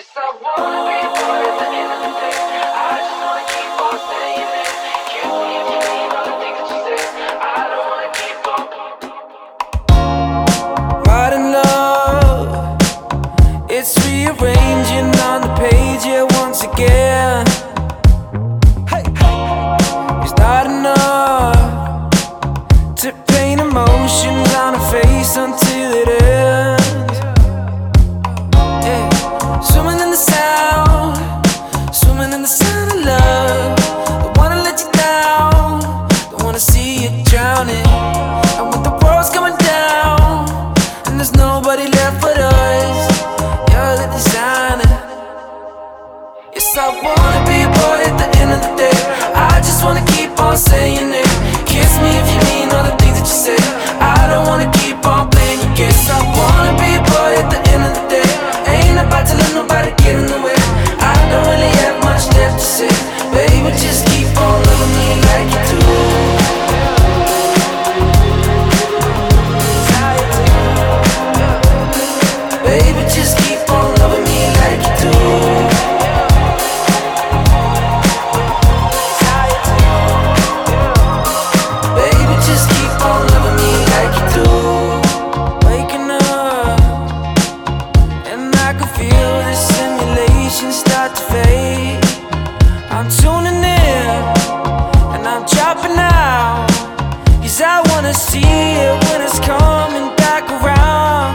I wanna be a boy at the end of the day. I just wanna keep on saying it. Kiss me if you mean all the things that you say. I don't wanna keep on. Modern love, it's rearranging on the page here once again. It's not enough to paint emotions on a face until it ends. Swimming in the sound, swimming in the sound of love. Don't wanna let you down, don't wanna see you drowning. And when the world's coming down and there's nobody left but us, you're the designer. Yes, I wanna be a boy at the end of the day. I just wanna keep on saying it. Kiss me if you mean all the things that you say. I don't wanna keep on playing your games. I wanna be a boy at the end of the day. Ain't about to let nobody get in the way. I don't really have much left to say. Baby, just keep on loving me like you do. Baby, just keep on loving me like you do. Baby, just keep on loving me like you do. Waking up and I can feel the simulation start to fade. I'm tuning in and I'm dropping out, 'cause I wanna see it when it's coming back around.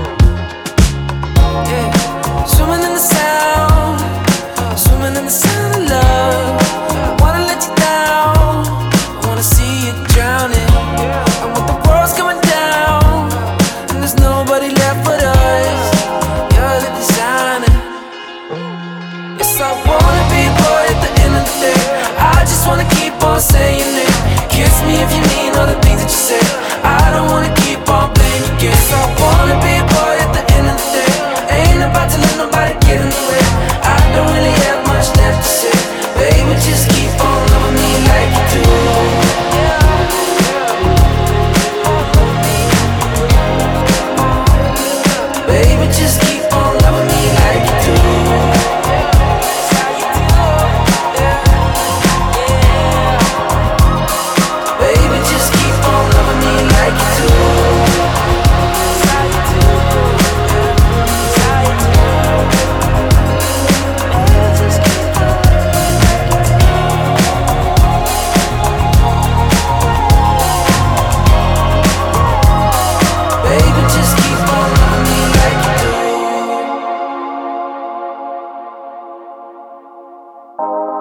Yeah. Swimming in the sound, swimming in the sound of love. I wanna let you down, I wanna see you drowning. And when the world's coming down and there's nobody left but us, you're the designer. Yes, I wanna be a boy at the end of the day. I just wanna keep on saying it. Kiss me if you mean all the things that you say. I don't wanna keep on playing your games. I wanna be a boy at the end of the day. Ain't about to let nobody get in the way. I don't really have much left to say. Baby, just keep on loving me like you do. Baby, just keep on loving me like you do. Baby, just keep on loving me like you do. Baby, just keep on loving me like you do.